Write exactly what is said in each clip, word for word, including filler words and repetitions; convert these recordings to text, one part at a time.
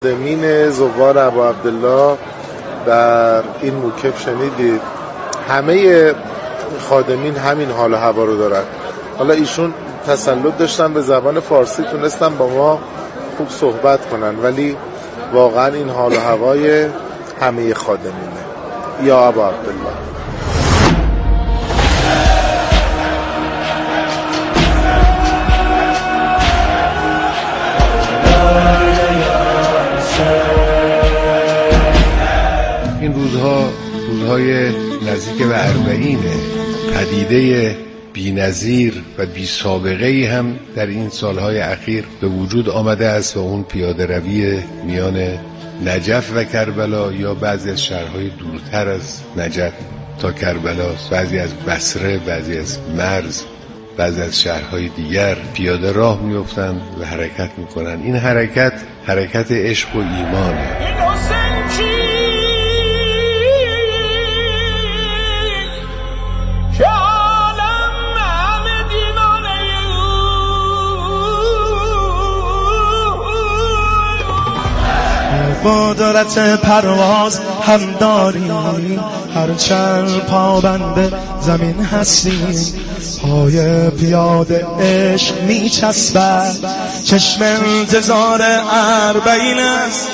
خادمین زوار ابا عبدالله در این موکب شنیدید، همه خادمین همین حال و هوا رو دارن. حالا ایشون تسلط داشتن به زبان فارسی، تونستن با ما خوب صحبت کنن، ولی واقعا این حال و هوای همه خادمینه. یا ابا عبدالله. این روزها روزهای نزدیک به اربعینه، پدیده بی‌نظیر و بی سابقه ای هم در این سالهای اخیر به وجود آمده است و اون پیاده روی میان نجف و کربلا یا بعضی از شهرهای دورتر از نجف تا کربلا، بعضی از بصره، بعضی از مرز، بعضی از شهرهای دیگر پیاده راه میافتند و حرکت میکنند. این حرکت حرکت عشق و ایمانه. با دولت پرواز هم داریم، هرچند پابند زمین هستیم، پای پیاده عشق میچسبد، چشم انتظار اربعین است.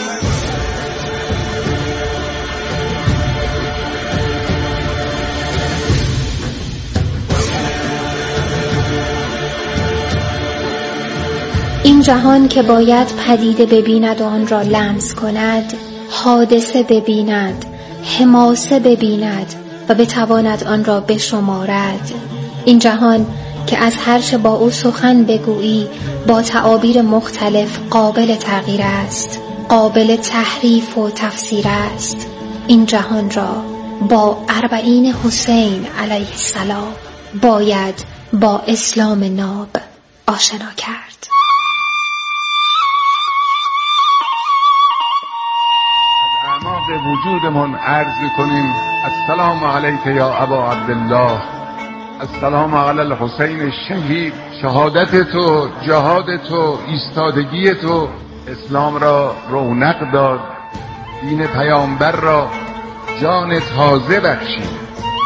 این جهان که باید پدیده ببیند و آن را لمس کند، حادثه ببیند، حماسه ببیند و بتواند آن را بشمارد. این جهان که از هر چه با او سخن بگویی با تعابیر مختلف قابل تغییر است، قابل تحریف و تفسیر است. این جهان را با اربعین حسین علیه السلام باید با اسلام ناب آشنا کرد. به وجودمون عرض کنیم السلام علیک یا ابا عبدالله، السلام علی الحسین شهید. شهادت تو، جهاد تو، ایستادگی تو اسلام را رونق داد، دین پیامبر را جان تازه بخشید.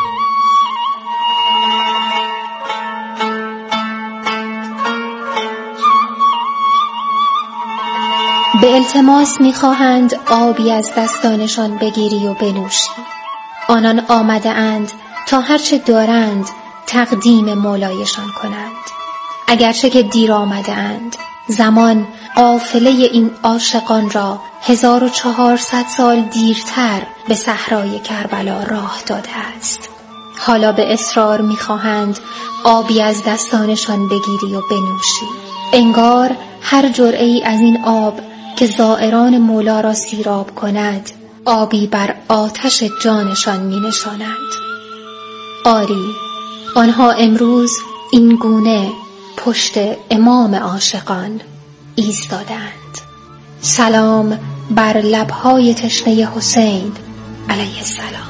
به التماس می‌خواهند آبی از دستانشان بگیری و بنوشی. آنان آمده اند تا هرچه دارند تقدیم مولایشان کنند. اگرچه که دیر آمده اند، زمان قافله این عاشقان را هزار و چهارصد سال دیرتر به صحرای کربلا راه داده است. حالا به اصرار می‌خواهند آبی از دستانشان بگیری و بنوشی. انگار هر جرعه‌ای از این آب که زائران مولا را سیراب کند، آبی بر آتش جانشان می نشانند. آری، آنها امروز این گونه پشت امام عاشقان ایستادند. سلام بر لبهای تشنه حسین علیه السلام.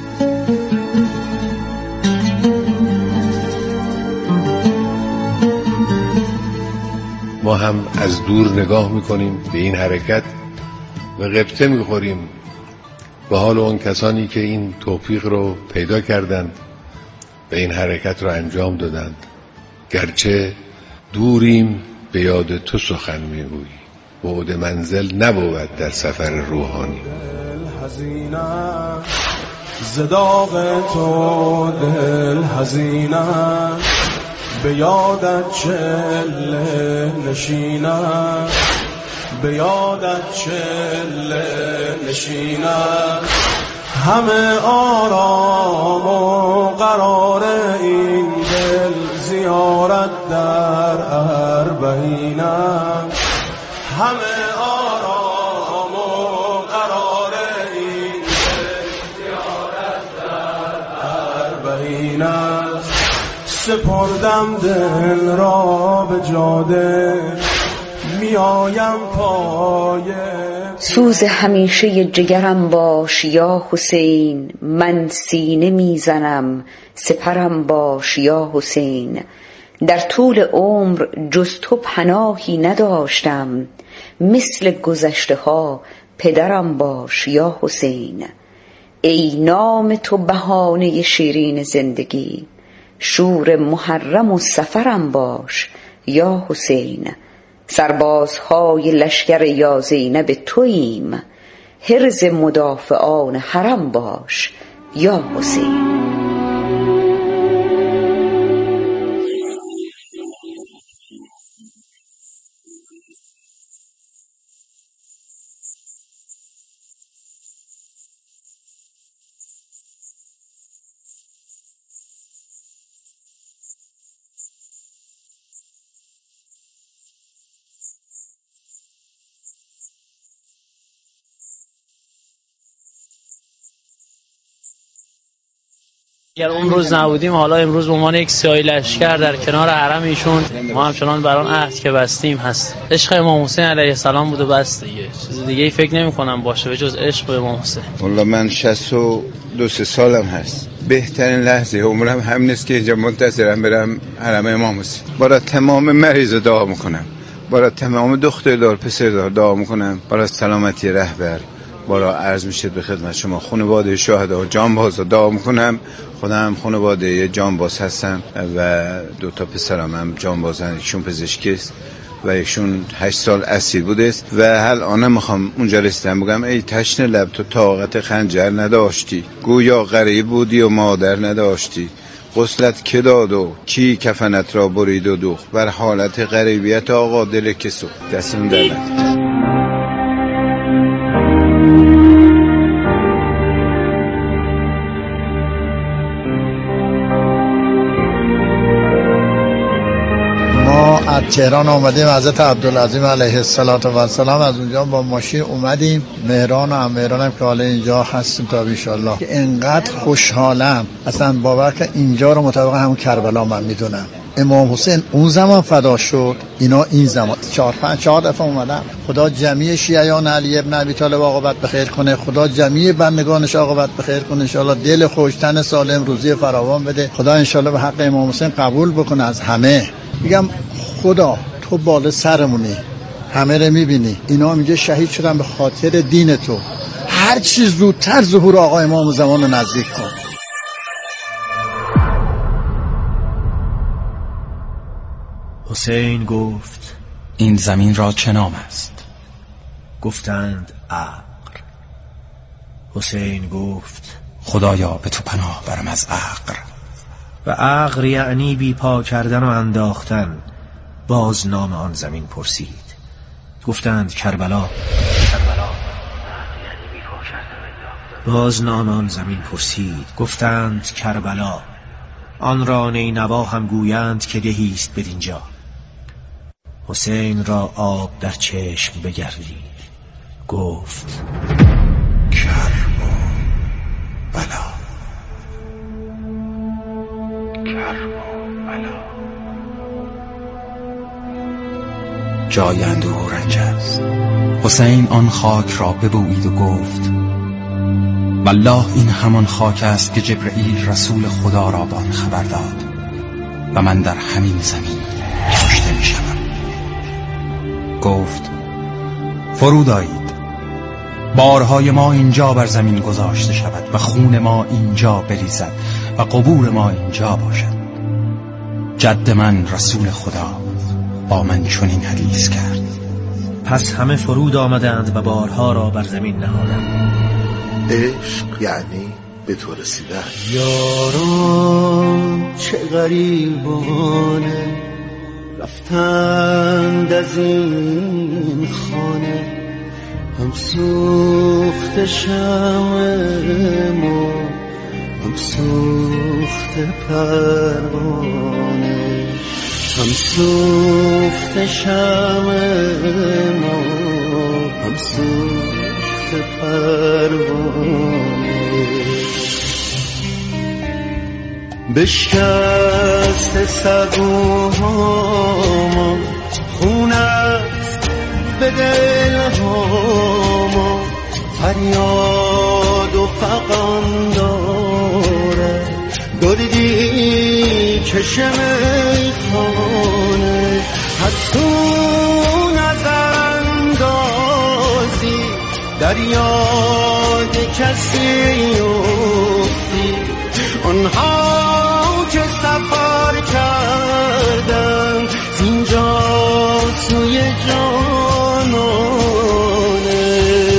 ما هم از دور نگاه میکنیم به این حرکت و غبطه میخوریم به حال اون کسانی که این توفیق رو پیدا کردند و این حرکت رو انجام دادند. گرچه دوریم به یاد تو سخن میگویی، بعد منزل نبود در سفر روحانی. زداغ تو دل حزینه، به یادت چله نشینم، به یادت چله نشینم. همه آرام و قرار این دل زیارت در اربعینم. همه آرام و قرار این دل زیارت در اربعینم. سپردم دل را به جاده، میایم پایه. سوز همیشه جگرم باش یا حسین، من سینه میزنم سپرم باش یا حسین. در طول عمر جز تو پناهی نداشتم، مثل گذشته ها پدرم باش یا حسین. ای نام تو بهانه شیرین زندگی، شور محرم و سفرم باش یا حسین. سربازهای لشکر یا زینب توییم، حرز مدافعان حرم باش یا حسین. اگر اون روز نبودیم حالا امروز به عنوان یک سیاهی لشکر در کنار حرم ایشون ما همچنان بر آن عهد که بستیم هست. عشق امام حسین علیه السلام بود و بس دیگه، چیز دیگه ای فکر نمی کنم باشه به جز عشق امام حسین. والله من شصت و دو سالم هست، بهترین لحظه عمرم همین است که اینجا منتظرم برم حرم امام حسین. برای تمام مریض دعا میکنم، برای تمام دختردار پسردار دعا میکنم، برای سلامتی رهبر. برای عرض میشه به خدمت شما خانواده شهدا و جانبازا دعا میکنم. خودم خانواده جانباز هستم و دو تا پسرم هم جانبازن، یکشون پزشکی است و یکشون هشت سال اسیر بوده است و الان میخوام اونجا رسیدم بگم ای تشنه لب تو طاقت خنجر نداشتی، گویا غریب بودی و مادر نداشتی، غسلت که داد و کی کفنت را برید و دوخت، بر حالت غریبیت آقا دل کسو. دستون درد. از تهران آمدیم، حضرت عبدالعظیم علیه السلام، از اونجا با ماشین اومدیم مهران و هم مهرانم که حالا اینجا هستیم تا بیشالله. انقدر خوشحالم اصلا باور که اینجا رو مطابق همون کربلا من میدونم. امام حسین اون زمان فدا شد، اینا این زمان چهار پنج چهار دفعه اومدم. خدا جمعی شیعیان علی ابن ابی طالب عاقبت بخیر کنه، خدا جمعی بندگانش عاقبت بخیر کنه، ان شاءالله دل خوش، تن سالم، روزی فراوان بده. خدا ان شاءالله به حق امام حسین قبول بکنه از همه. میگم خدا تو بالا سرمونی، همه رو میبینی، اینا میگه شهید شدن به خاطر دین تو، هر چی زودتر ظهور آقا امام زمان رو نزدیک کن. حسین گفت این زمین را چه نام است؟ گفتند عقر. حسین گفت خدایا به تو پناه برم از عقر. و عقر یعنی بی پا کردن و انداختن. باز نام آن زمین پرسید. گفتند کربلا. باز نام آن زمین پرسید. گفتند کربلا. آن را نینوا هم گویند که دهیست بدینجا. حسین را آب در چشم بگردید. گفت کرب و بلا. کرب و بلا. جای اندوه و رنج است. حسین آن خاک را ببوید و گفت والله این همان خاک است که جبرئیل رسول خدا را به آن خبر داد و من در همین زمین کشته می شدم. گفت فرود آیید، بارهای ما اینجا بر زمین گذاشته شود و خون ما اینجا بریزد و قبور ما اینجا باشد. جد من رسول خدا با من چنین حدیث کرد. پس همه فرود آمدند و بارها را بر زمین نهادند. عشق یعنی به تو رسیدن. یاران چه غریبانه رفتند از این خانه، هم سوخت شمع ما هم سوخت پروانه، هم سوخت شمع ما هم سوخت پروانه. بشکست سبوها خون است به دلها، فریاد و فغان داره دردی کشم خانه. حسون از اندوه اندازی در یاد کسی افتی آنها که سفر کردن زینجا سوی جانانه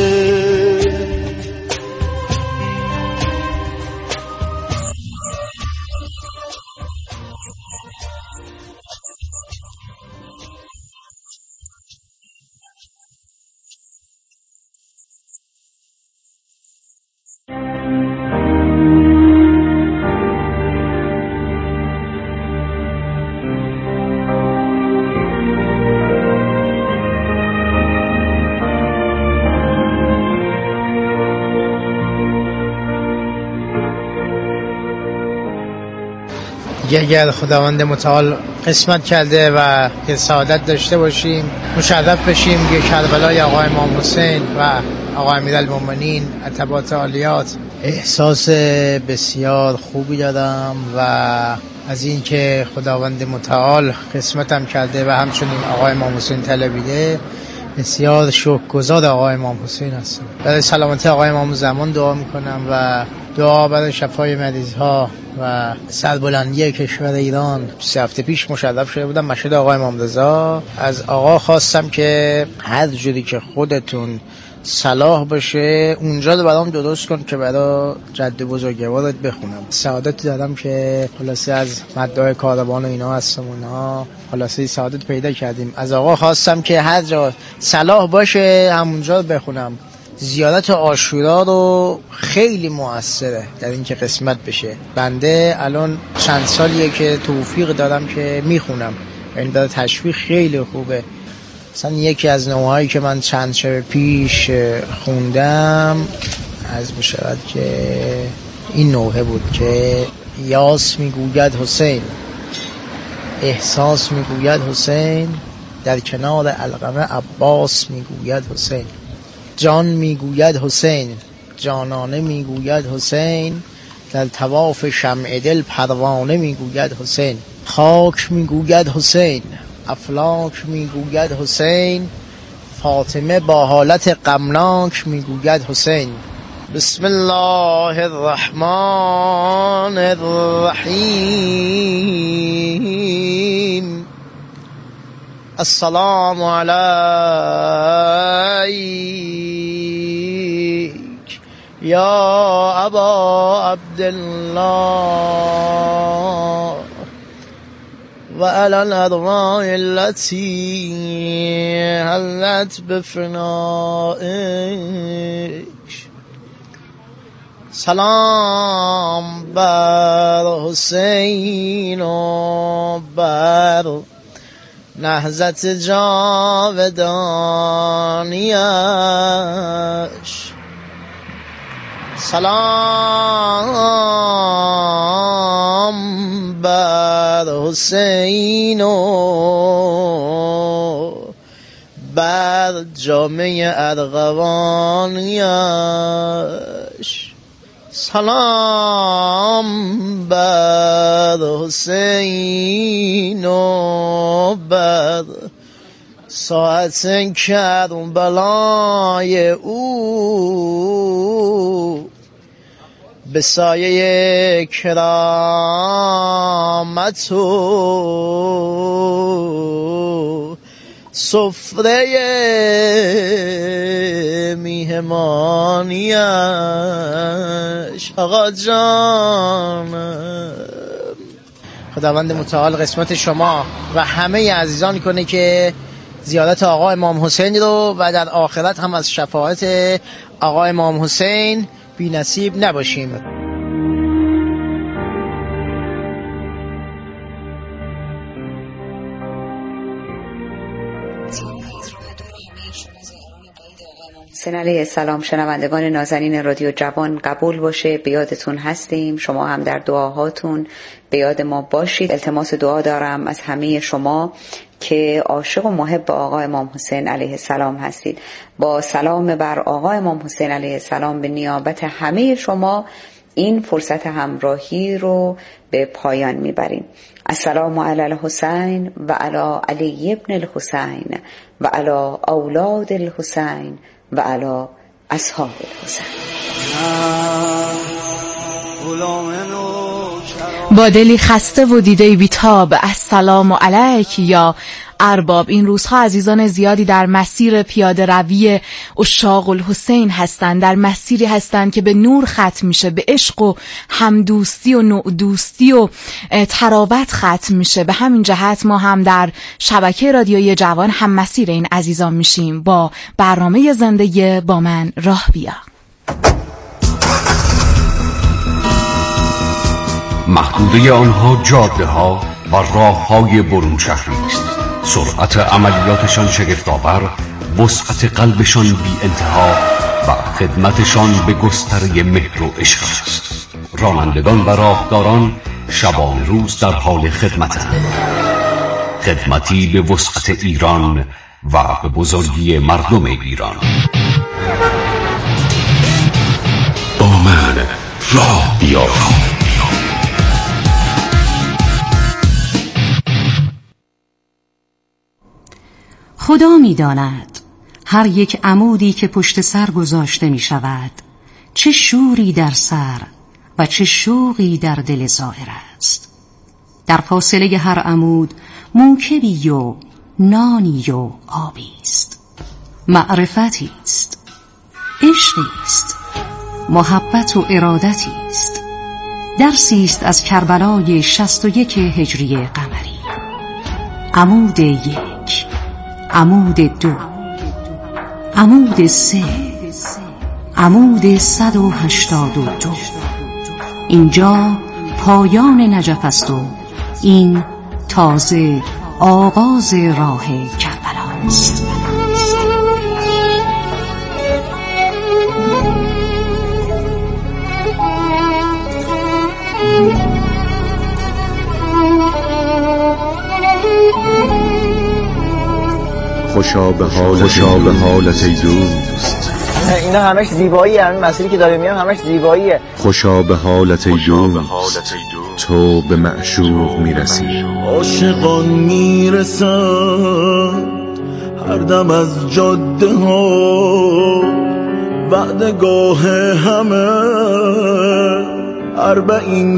اگر خداوند متعال قسمت کرده و که سعادت داشته باشیم مشرف بشیم که کربلای آقای امام حسین و آقای امیرالمومنین عتبات عالیات، احساس بسیار خوبی دارم و از این که خداوند متعال قسمتم کرده و همچنین آقای امام حسین طلبیده بسیار شکرگزار آقای امام حسین هستم. برای سلامتی آقای امام زمان دعا میکنم و دعا برای شفای مریض ها و سربلندی کشور ایران. سه هفته پیش مشرف شده بودم مشهد آقای امام رضا. از آقا خواستم که هر جوری که خودتون صلاح باشه اونجا رو برام درست کن که برای جد بزرگوارت بخونم. سعادتی دارم که خلاصه از مدعای کاروان و اینا هستم، اونها خلاصه سعادت پیدا کردیم. از آقا خواستم که هر جا صلاح باشه همونجا رو بخونم. زیارت عاشورا رو خیلی موثره در این که قسمت بشه. بنده الان چند سالیه که توفیق دارم که میخونم، یعنی برای تشویق خیلی خوبه. مثلا یکی از نوعهایی که من چند شب پیش خوندم از بشود که این نوعه بود که یاس میگوید حسین، احساس میگوید حسین، در کنار علقمه عباس میگوید حسین، جان میگوید حسین، جانانه میگوید حسین، در طواف شمع دل پروانه میگوید حسین، خاک میگوید حسین، افلاک میگوید حسین، فاطمه با حالت غمناک میگوید حسین. بسم الله الرحمن الرحیم. السلام علیک یا ابا عبدالله و علی الارواح التي حلت بفنائک. سلام بر حسین و بر نهضت جاودانیش. سلام بر حسین و بر جامعه ارغوانیش. سلام بر حسین و بر ساعت کربلای او، به سایه کرامت و سفره میهمانیش. آقا جانم خداوند متعال قسمت شما و همه عزیزان کنه که زیارت آقا امام حسین رو و در آخرت هم از شفاعت آقا امام حسین بی نصیب نباشیم. حسین علیه السلام. شنوندگان نازنین رادیو جوان قبول باشه، به یادتون هستیم، شما هم در دعاهاتون به یاد ما باشید. التماس دعا دارم از همه شما که عاشق و محب آقا امام حسین علیه السلام هستید. با سلام بر آقا امام حسین علیه السلام به نیابت همه شما این فرصت همراهی رو به پایان میبریم. السلام علی الحسین و علی علی ابن الحسین و علی اولاد الحسین و علی اصحاب الحسین. با دلی خسته و دیده بیتاب، السلام علیک یا ارباب. این روزها عزیزان زیادی در مسیر پیاده روی عشاق الحسین هستند، در مسیری هستند که به نور ختم میشه، به عشق و همدوستی و نوعدوستی و تراوت ختم میشه. به همین جهت ما هم در شبکه رادیویی جوان هم مسیر این عزیزان میشیم با برنامه زنده با من راه بیا. محدوده آنها جاده ها و راه های برون شهری است. سرعت عملیاتشان شگفت‌آور، وسعت قلبشان بی انتها و خدمتشان به گستره مهر و عشق است. رانندگان و راهداران شبان روز در حال خدمتند. خدمتی به وسعت ایران و به بزرگی مردم ایران. با من راه بیا. خدا می داند هر یک عمودی که پشت سر گذاشته می شود چه شوری در سر و چه شوقی در دل زائر است. در فاصله هر عمود موکبی و نانی و آبی است، معرفتی است، عشقی است، محبت و ارادتی است، درسی است از کربلای شصت و یک هجری قمری. عمود یک، عمود دو، عمود سه، عمود صد و هشتاد و دو. اینجا پایان نجف است و این تازه آغاز راه کربلا است. خوشا به حال خوشا به حالت ای دوست. اینا همش زیبایی، همین مسیری که داره میام همش زیباییه. خوشا به حالت ای دوست، تو به معشوق میرسی. عاشقان میرسن هر دم از جاده ها، وعدگاه همه اربعین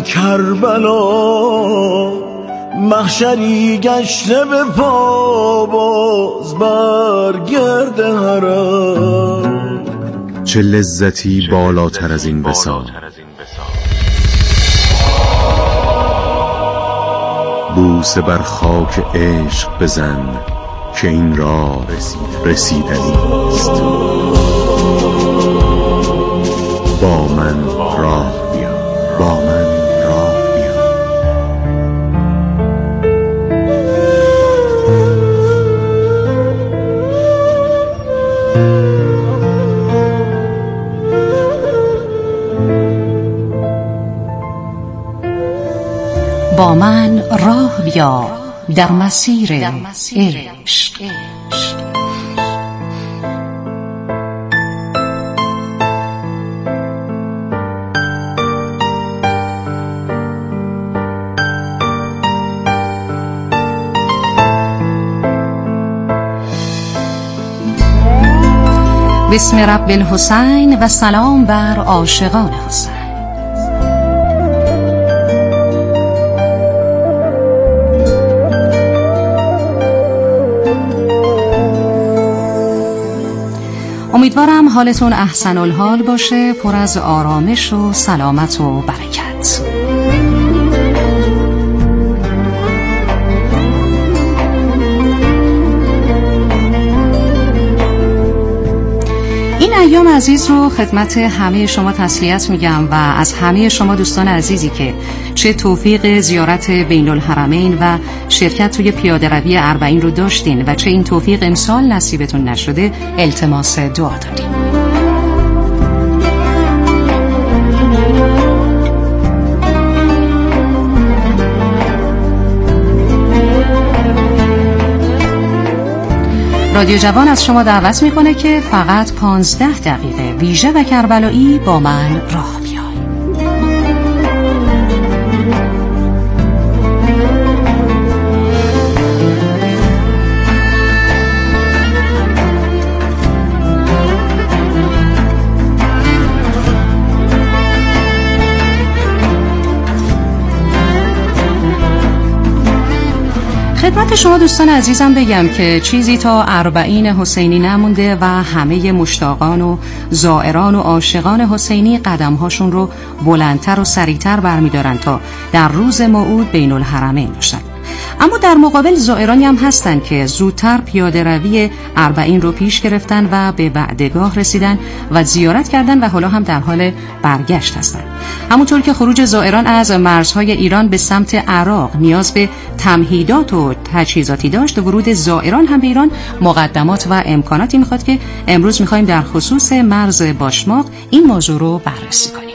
کربلا. محشری گشته به پا باز برگرد حرم. چه لذتی بالاتر از این وصال، بوسه بر خاک عشق بزن که این راه رسیدنی است. با من راه بیا، با من راه بیا. با من راه بیا در مسیر عشق. بسم رب الحسین و سلام بر عاشقان حسین. امیدوارم حالتون احسن الحال باشه، پر از آرامش و سلامت و برکت. این ایام عزیز رو خدمت همه شما تسلیت میگم و از همه شما دوستان عزیزی که چه توفیق زیارت بین الحرمین و شرکت توی پیاده روی اربعین رو داشتین و چه این توفیق امسال نصیبتون نشده، التماس دعا داریم. رادیو جوان از شما دعوت میکنه که فقط پانزده دقیقه ویژه و کربلایی با من راه بیاید. خدمت شما دوستان عزیزم بگم که چیزی تا اربعین حسینی نمونده و همه مشتاقان و زائران و عاشقان حسینی قدمهاشون رو بلندتر و سریعتر برمیدارن تا در روز موعود بین الحرمین باشن. اما در مقابل زائرانی هم هستن که زودتر پیاده روی اربعین رو پیش گرفتن و به وعدگاه رسیدن و زیارت کردن و حالا هم در حال برگشت هستن. همونطور که خروج زائران از مرزهای ایران به سمت عراق نیاز به تمهیدات و تجهیزاتی داشت، ورود زائران هم به ایران مقدمات و امکاناتی میخواد که امروز میخوایم در خصوص مرز باشماق این موضوع رو بررسی کنیم.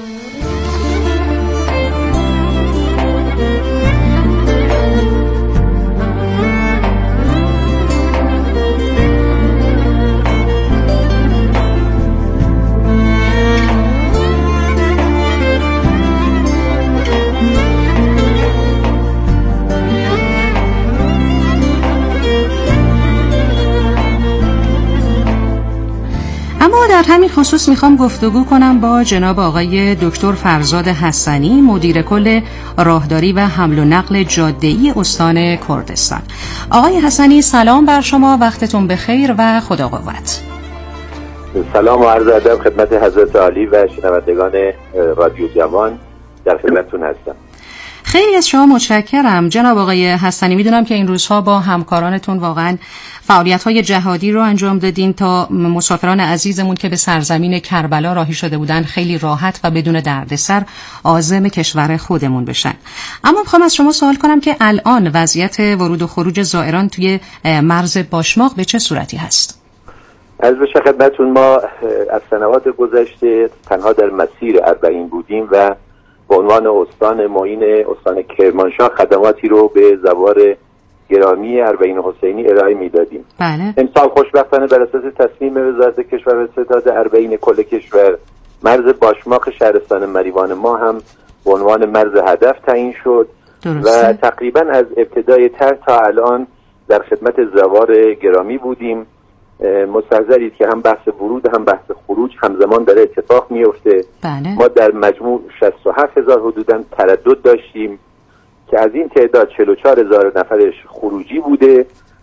در همین خصوص میخوام گفتگو کنم با جناب آقای دکتر فرزاد حسنی، مدیر کل راهداری و حمل و نقل جاده‌ای استان کردستان. آقای حسنی سلام بر شما، وقتتون بخیر و خدا قوت. سلام و عرض ادب خدمت حضرت عالی و شنوندگان رادیو جوان، در خدمتتون هستم. خیلی از شما متشکرم جناب آقای حسنی. میدونم که این روزها با همکارانتون واقعا فعالیت‌های جهادی رو انجام دادین تا مسافران عزیزمون که به سرزمین کربلا راهی شده بودن خیلی راحت و بدون دردسر عازم کشور خودمون بشن. اما میخوام از شما سوال کنم که الان وضعیت ورود و خروج زائران توی مرز باشماق به چه صورتی هست؟ از بشه خدمتتون ما از سنوات گذشته تنها در مسیر اربعین بودیم و به عنوان استان معین استان کرمانشاه خدماتی رو به زوار گرامی اربعین حسینی ارائه میدادیم. بله. امسال خوشبختانه بر اساس تصمیم وزارت کشور و ستاد اربعین کل کشور مرز باشماق شهرستان مریوان ما هم به عنوان مرز هدف تعیین شد. درسته. و تقریبا از ابتدای طرح تا الان در خدمت زوار گرامی بودیم. مستحضرید که هم بحث ورود هم بحث خروج همزمان داره اتفاق میفته. بله. ما در مجموع شصت و هفت هزار حدوداً تردد داشتیم که از این تعداد چهل و چهار هزار نفرش خروجی بوده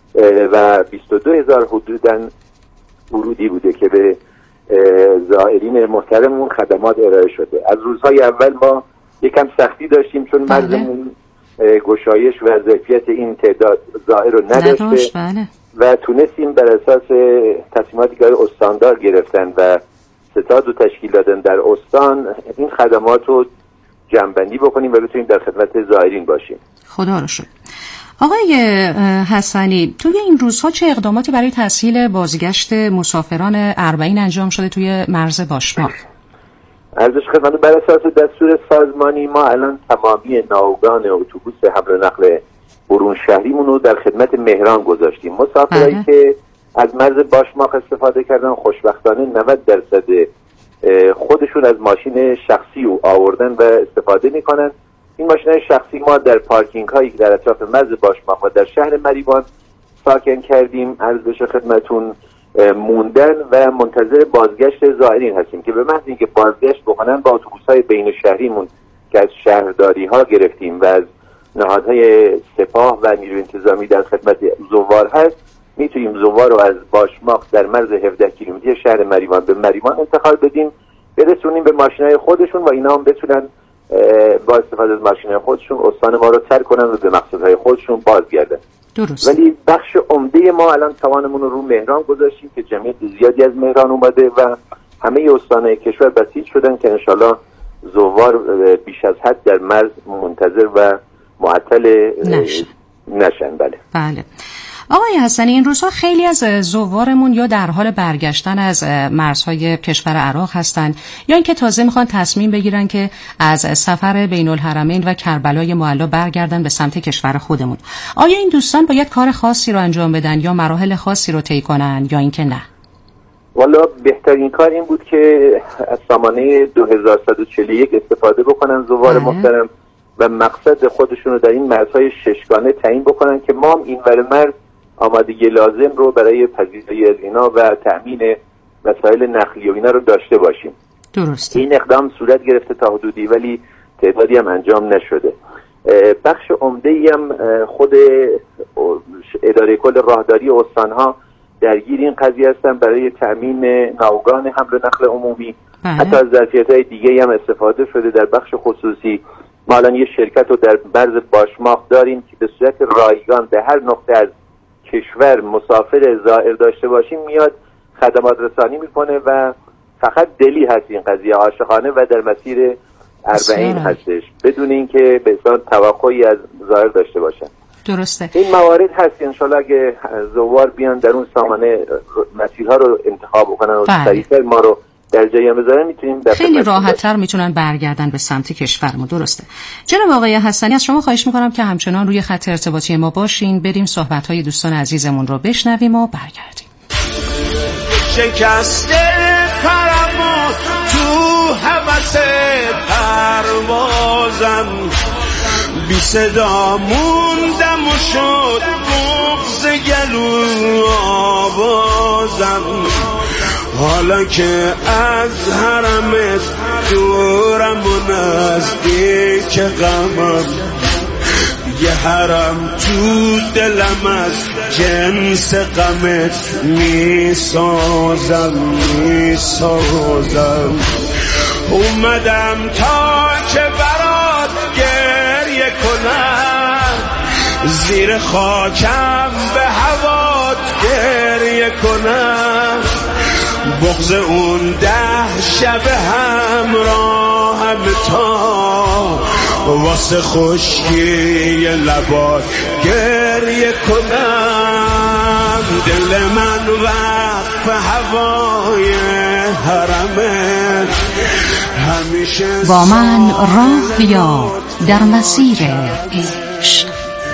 و بیست و دو هزار حدوداً ورودی بوده که به زائرین محترمون خدمات ارائه شده. از روزهای اول ما یکم سختی داشتیم چون مرزمون گشایش و ظرفیت این تعداد زائر رو نداشته. بله. و تونستیم بر اساس تصمیماتی که استاندار گرفتن و ستاد و تشکیل دادن در استان این خدمات رو جمع‌بندی بکنیم و بتونیم در خدمت زائرین باشیم. خدا رو شکر. آقای حسنی، توی این روزها چه اقداماتی برای تسهیل بازگشت مسافران اربعین انجام شده توی مرز باشماق؟ عرضش خدمت بر اساس دستور سازمانی ما الان تمامی ناوگان اتوبوس حمل و نقل برون شهریمون رو در خدمت مهران گذاشتیم. مسافرایی که از مرز باشماق استفاده کردن خوشبختانه نود درصد خودشون از ماشین شخصی رو آوردن و استفاده میکنن. این ماشین شخصی ما در پارکینگ هایی که در اطراف مرز باشماق و در شهر مریوان ساکن کردیم. عرض بشه خدمتون موندن و منتظر بازگشت زائرین هستیم که به محض اینکه بازگشت بکنن با اتوبوس های بین شهریمون که از شهرداری ها گرفتیم و از نهادهای سپاه و نیروی انتظامی در خدمت زوار هست میتونیم زوار رو از باشماق در مرز هفده کیلومتری شهر مریوان به مریوان انتقال بدیم، برسونیم به ماشینای خودشون و اینا هم بتونن با استفاده از ماشینای خودشون استان ما رو ترک کنن و به مقصدهای خودشون بازگردن. درست. ولی بخش عمده ما الان توانمون رو رو مهران گذاشتیم که جمعیت زیادی از مهران اومده و همه استانهای کشور بسیج شدن که انشالله زوار بیش از حد در مرز منتظر و معطل نشن. نشن. بله. بله. آقای حسنی، این روزها خیلی از زوارمون یا در حال برگشتن از مرزهای کشور عراق هستن یا اینکه تازه میخوان تصمیم بگیرن که از سفر بین الحرمین و کربلای معلا برگردن به سمت کشور خودمون. آیا این دوستان باید کار خاصی رو انجام بدن یا مراحل خاصی رو طی کنن یا اینکه نه؟ والا بهترین کار این بود که از سامانه دو هزار و صد و چهل و یک استفاده بکنن زوار محترم و مقصد خودشون رو در این مرزهای ششگانه تعیین بکنن که ما هم این ور مرز آمادگی لازم رو برای پذیرایی از اینا و تأمین وسایل نقلیه و اینا رو داشته باشیم. درست. این اقدام صورت گرفته تا حدودی ولی تعدادی هم انجام نشده. بخش عمده‌ای هم خود اداره کل راهداری استان‌ها درگیر این قضیه هستن برای تأمین ناوگان حمل و نقل عمومی. بله. حتی از ظرفیت‌های دیگه هم استفاده شده در بخش خصوصی. ما الان یه شرکت رو در مرز باشماق داریم که به صورت رایگان به هر نقطه از کشور مسافر زائر داشته باشیم میاد خدمات رسانی میکنه و فقط دلی هست این قضیه، عاشقانه و در مسیر اربعین هستش بدون اینکه به اصلا توقعی از زائر داشته باشن. درسته. این موارد هست انشالله اگه زوار بیان در اون سامانه مسیرها رو انتخاب بکنن و سریعتر ما رو در جایی هم بذارن میتونیم خیلی راحت‌تر میتونن برگردن به سمت کشورمون. درسته. جناب آقای حسنی از شما خواهش میکنم که همچنان روی خط ارتباطی ما باشین، بریم صحبت‌های دوستان عزیزمون رو بشنویم و برگردیم. شکسته پرمو تو هوس پروازم بی صدا موندم و شد بغض گلو آوازم حالا که از حرمت دورم و نزدیک غمم یه حرم تو دلم از جنس غمت می سازم می سازم اومدم تا که برات گریه کنم زیر خاکم به هوات گریه کنم بغض اون ده شب همراهم تا واسه خشکی لبات گریه کنم دل من وقف هوای حرمت همیشه با من راه بیار در مسیر عشق.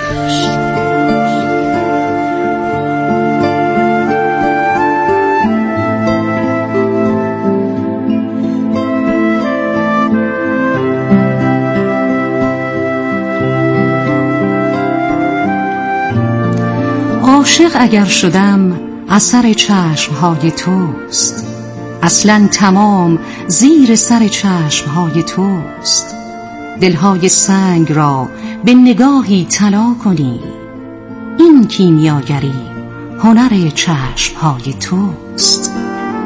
عاشق اگر شدم اثر چشمهای توست اصلا تمام زیر سر چشمهای توست دلهای سنگ را به نگاهی طلا کنی این کیمیاگری هنر چشمهای توست.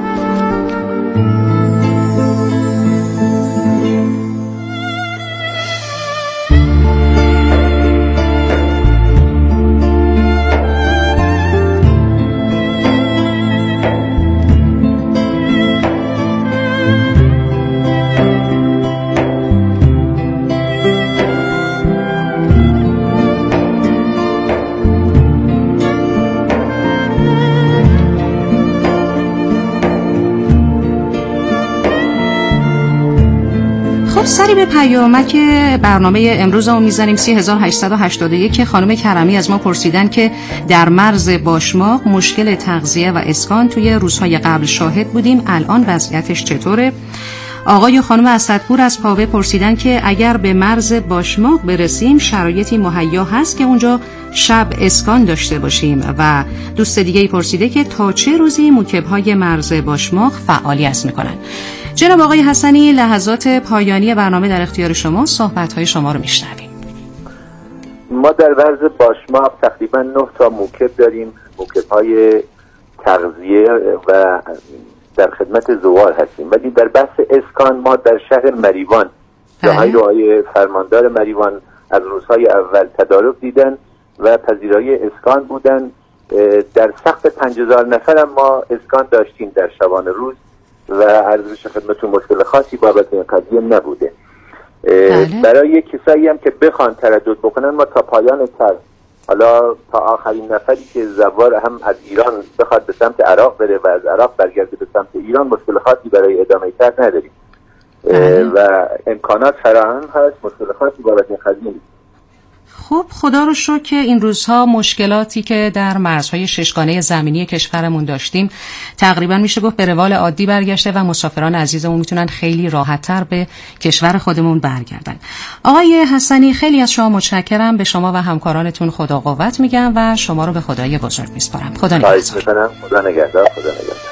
سری به پیامک برنامه امروز رو میزنیم. سی هزار و هشتصد و هشتاد و یک خانم کرمی از ما پرسیدن که در مرز باشماق مشکل تغذیه و اسکان توی روزهای قبل شاهد بودیم، الان وضعیتش چطوره؟ آقای و خانم اسدپور از پاوه پرسیدن که اگر به مرز باشماق برسیم شرایطی مهیا هست که اونجا شب اسکان داشته باشیم. و دوست دیگه ای پرسیده که تا چه روزی موکب‌های مرز باشماق فعالیت میکنن. جناب آقای حسنی لحظات پایانی برنامه در اختیار شما، صحبت‌های شما رو میشنویم. ما در مرز باشماق تقریبا نه تا موکب داریم، موکب‌های تغذیه و در خدمت زوار هستیم، ولی در بحث اسکان ما در شهر مریوان جاهای رو آقای فرماندار مریوان از روزهای اول تدارک دیدن و پذیرایی اسکان بودن. در سقف پنج هزار نفر هم ما اسکان داشتیم در شبانه روز و عرض بشه خدمتتون مشکل خاصی بابت این قضیه نبوده. برای کسایی هم که بخوان تردد بکنن ما تا پایان تر، حالا تا آخرین نفری که زوار هم از ایران بخواد به سمت عراق بره و از عراق برگرده به سمت ایران مشکل خاصی برای ادامه تر نداریم و امکانات فراهم هست، مشکل خاصی بابت این قضیه نیست. خب خدا رو شکر که این روزها مشکلاتی که در مرزهای ششگانه زمینی کشورمون داشتیم تقریبا میشه گفت به روال عادی برگشته و مسافران عزیزمون میتونن خیلی راحت‌تر به کشور خودمون برگردن. آقای حسنی خیلی از شما متشکرم، به شما و همکارانتون خدا قوت میگم و شما رو به خدای بزرگ میسپارم. خدا نگهدار. خدا نگهدار. خدا نگهدار.